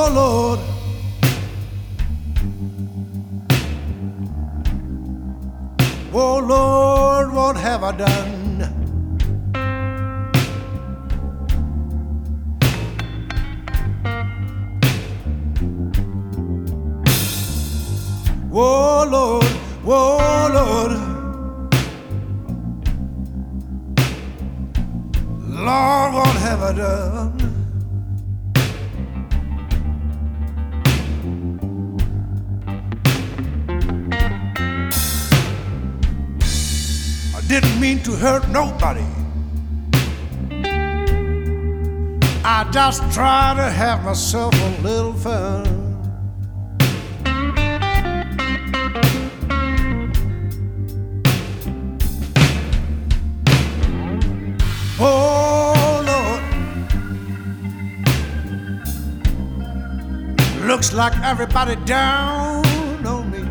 Oh Lord, oh Lord, what have I done? Oh Lord, oh Lord, Lord, what have I done? I didn't mean to hurt nobody. I just tried to have myself a little fun. Oh Lord, looks like everybody down on me.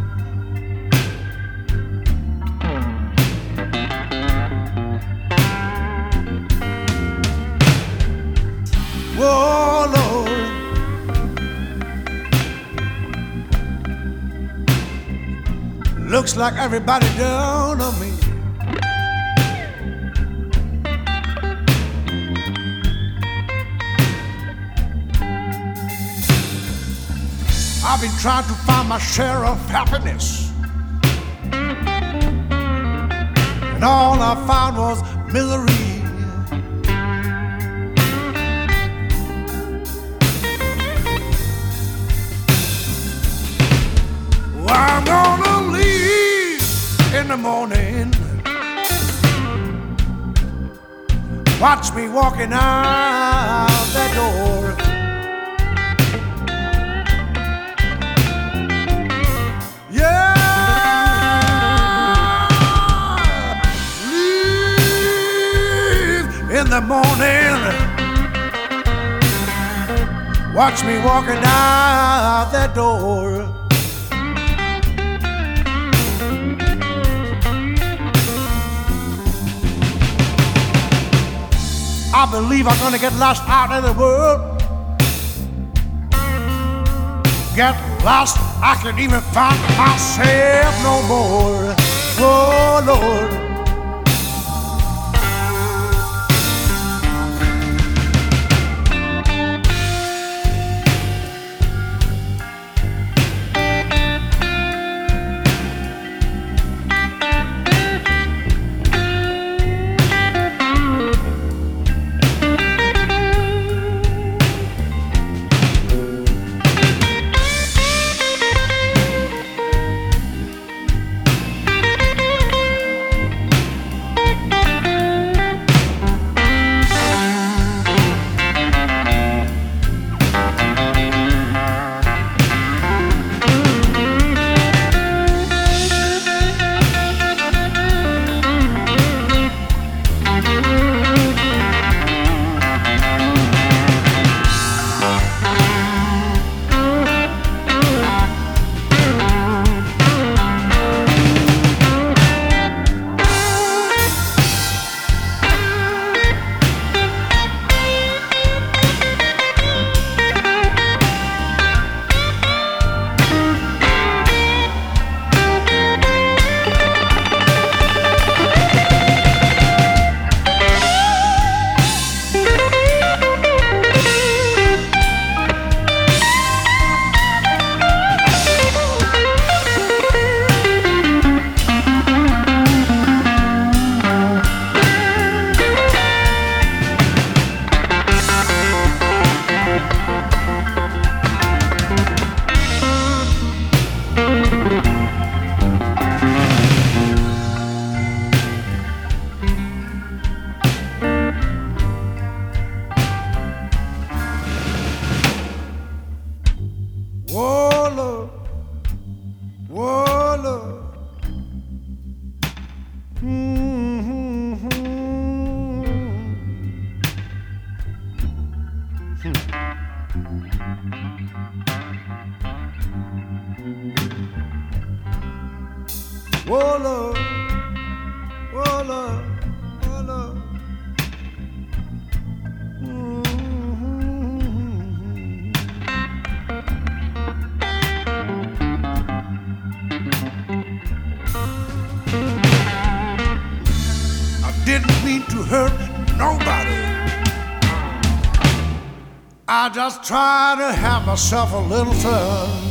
Oh Lord, looks like everybody down on me. I've been trying to find my share of happiness, and all I found was misery. Well, I'm gonna leave in the morning. Watch me walking out that door. In the morning, watch me walking out that door. I believe I'm gonna get lost out in the world. Get lost, I can't even find myself no more. Oh Lord, Oh Lord, oh Lord, oh Lord. Mm-hmm. didn't mean to hurt nobody. I just try to have myself a little fun.